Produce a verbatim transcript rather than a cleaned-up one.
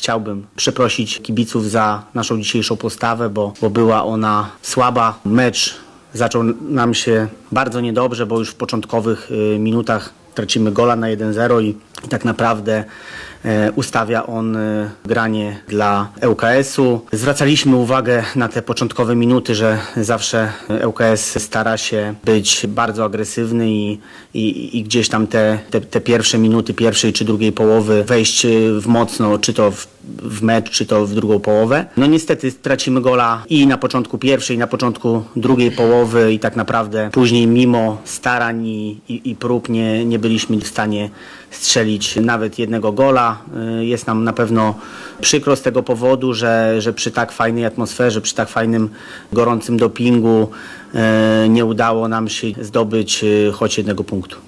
chciałbym przeprosić kibiców za naszą dzisiejszą postawę, bo, bo była ona słaba. Mecz zaczął nam się bardzo niedobrze, bo już w początkowych y, minutach tracimy gola na jeden zero i, i tak naprawdę e, ustawia on e, granie dla L K S-u. Zwracaliśmy uwagę na te początkowe minuty, że zawsze L K S stara się być bardzo agresywny i, i, i gdzieś tam te, te, te pierwsze minuty pierwszej czy drugiej połowy wejść w mocno, czy to w, w mecz, czy to w drugą połowę. No niestety tracimy gola i na początku pierwszej, i na początku drugiej połowy i tak naprawdę później mimo starań i, i, i prób nie, nie byliśmy w stanie strzelić nawet jednego gola. Jest nam na pewno przykro z tego powodu, że, że przy tak fajnej atmosferze, przy tak fajnym, gorącym dopingu nie udało nam się zdobyć choć jednego punktu.